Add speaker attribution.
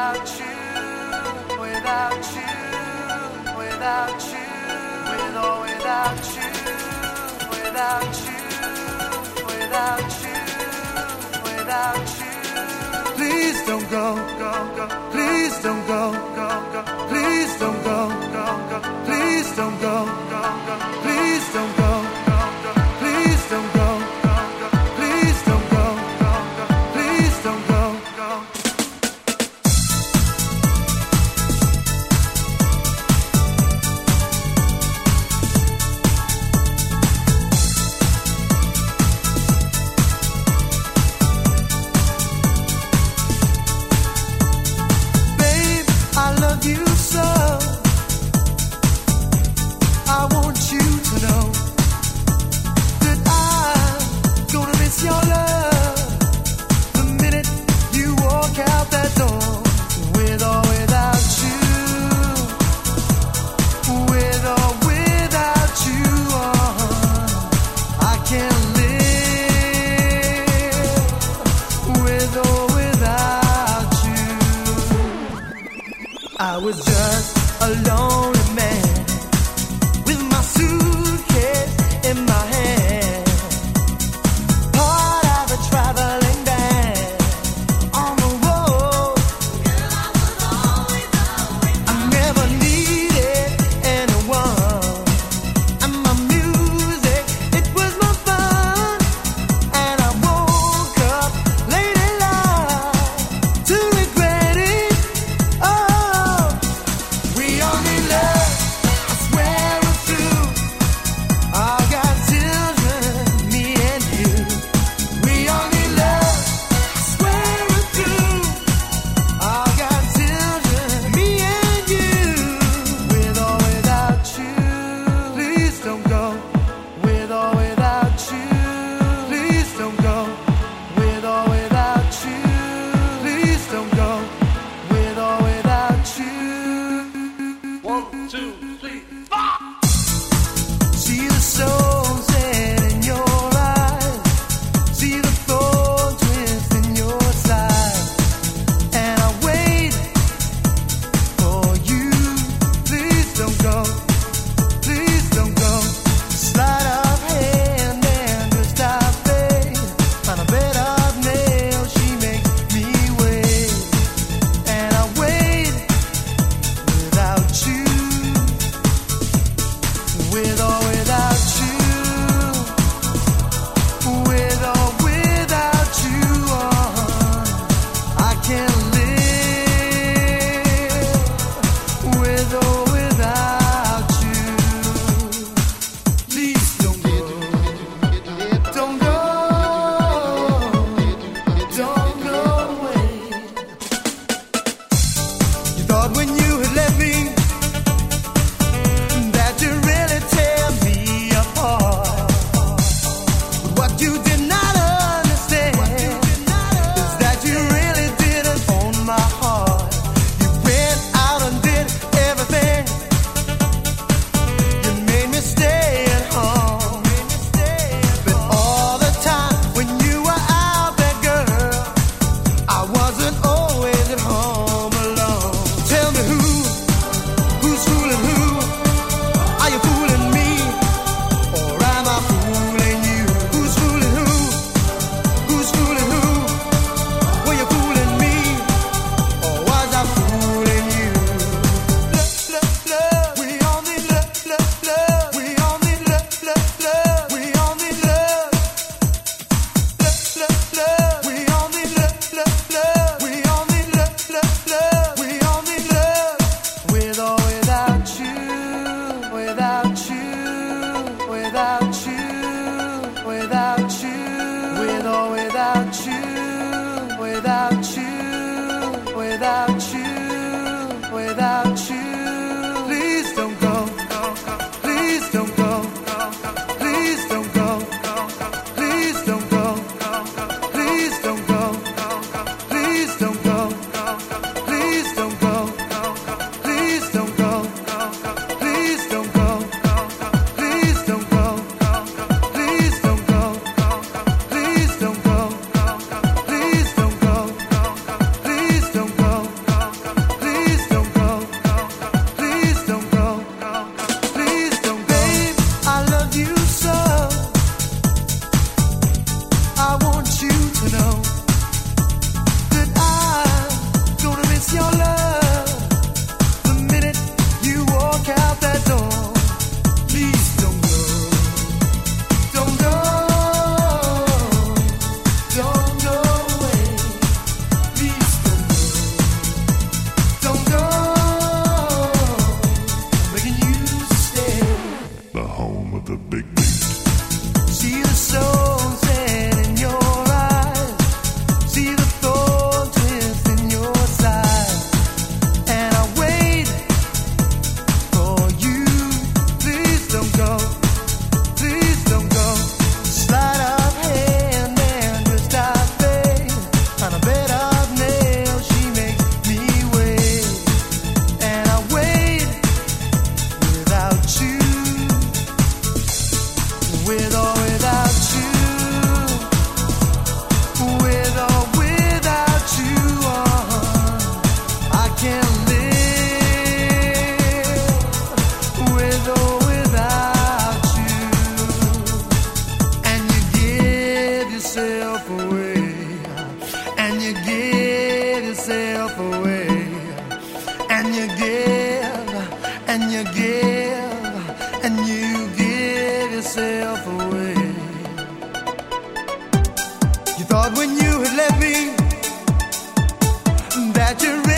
Speaker 1: Please don't go, please don't go, please don't go, please don't go, please don't go, please don't go, please don't go, please don't go. I was just a lonely man with my suitcase in my hand, part of a traveling band on the road. Girl, I was always I never needed anyone, and my music, it was my fun. And I woke up late in life to regret it. Oh, we only love, I swear it's true. I got children, me and you. We only love, I swear it's true. I got children, me and you. With or without you, please don't go. With or without you, please don't go. With or without you, please don't go. With or without you. 1, 2, 3, 4. See the sunset in your eyes, see the thorn twist in your side, and I wait for you. Please don't go, please don't go. Slide of hand and just stop face on a bed of nails. She makes me wait, and I wait without you. With or without you, with or without you, I can't live. With or without you, please don't go, don't go, don't go away. You thought when you had left me that you really tear
Speaker 2: the big beat.
Speaker 1: See the sunset in your eyes, see the thorn twist in your side, and I wait for you. Please don't go, please don't go. Slide of hand and twist of fate, on a bed of nails she makes me wait, and I wait without you, with or without you, with or without you, I can't live with or without you. And you give yourself away, and you give yourself away, and you give, and you give, and you give yourself away. You thought when you had left me that you